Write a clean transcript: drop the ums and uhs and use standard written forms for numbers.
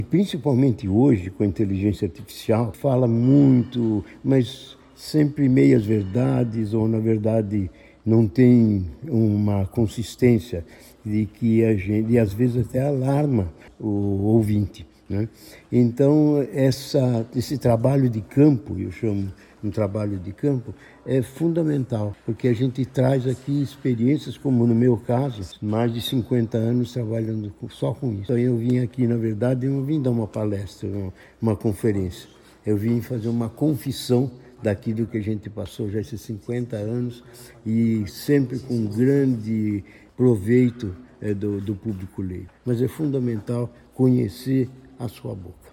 Principalmente hoje, com a inteligência artificial, fala muito, mas sempre meias verdades, ou na verdade não tem uma consistência de que a gente, e às vezes até alarma o ouvinte, né? Então, esse trabalho de campo, eu chamo um trabalho de campo, é fundamental, porque a gente traz aqui experiências, como no meu caso, mais de 50 anos trabalhando só com isso. Então eu vim aqui, na verdade, eu não vim dar uma palestra, uma conferência. Eu vim fazer uma confissão daquilo que a gente passou já esses 50 anos e sempre com grande proveito do público leigo. Mas é fundamental conhecer a sua boca.